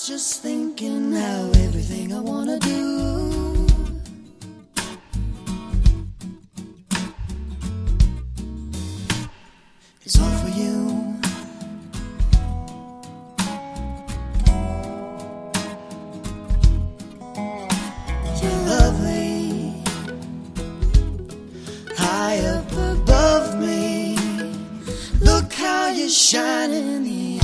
just thinking how everything I wanna do is all for you. You're lovely, high up above me. Look how you shine in the